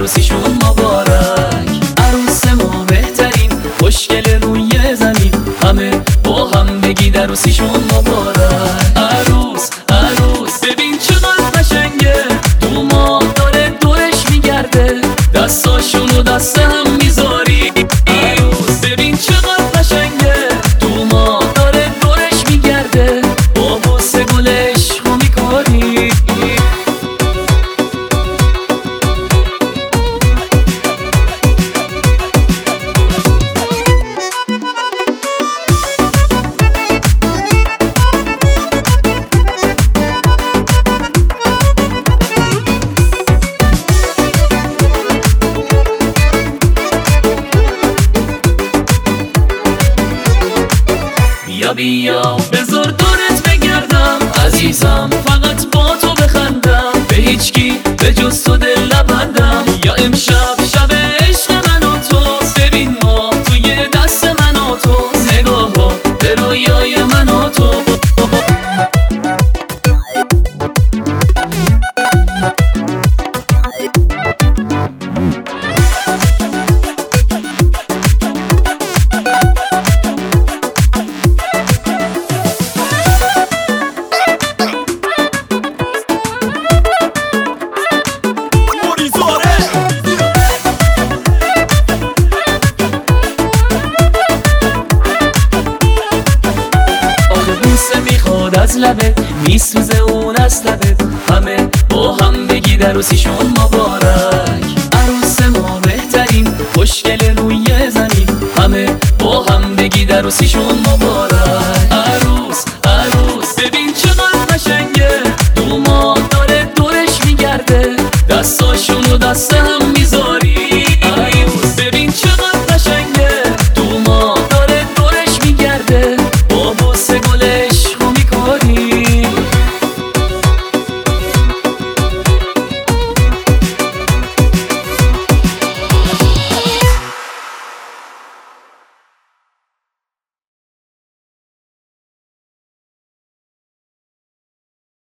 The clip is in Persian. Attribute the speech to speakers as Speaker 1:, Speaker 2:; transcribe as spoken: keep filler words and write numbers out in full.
Speaker 1: عروسیشون مبارک. عروس ما بهترین خوشگل روی زمین، همه با هم بگید عروسیشون مبارک. عروس عروس ببین چقدر قشنگه، دوماه داره دورش میگرده، دستاشونو دست هم میذاری. عروس ببین چقدر قشنگه، دوماه داره دورش میگرده، با بوسه گل عشقو میکنی. بیا بیا بذار دورت بگردم عزیزم، فقط با تو بخندم، به هیچکی به جز تو دل نبندم. یا امشب شب عشق من و تو، ببین ما توی دست من و تو، نگاه ها به رویای من و تو. از لبت میسوزه اون از لبت، همه با هم بگید عروسیشون مبارک. عروس ما بهترین خوشگل روی زمین، همه با هم بگید عروسیشون مبارک. عروس عروس ببین چقدر قشنگه، دوماه داره دورش میگرده، دستاشونو دست هم میذاره.